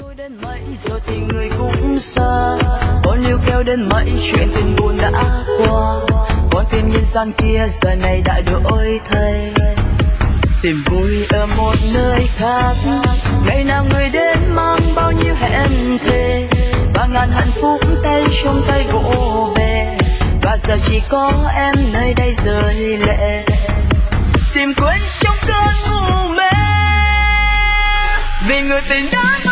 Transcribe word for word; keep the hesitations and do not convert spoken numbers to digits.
Đến mấy giờ thì người cũng xa, con yêu kéo đến mấy chuyện tình buồn đã qua, con tim nhân gian kia giờ này đã đổi thay, tìm vui ở một nơi khác. Ngày nào người đến mang bao nhiêu hẹn thề, và ngàn hạnh phúc tay trong tay vỗ về, và giờ chỉ có em nơi đây rơi lệ, tìm quên trong cơn ngủ mê vì người tình đã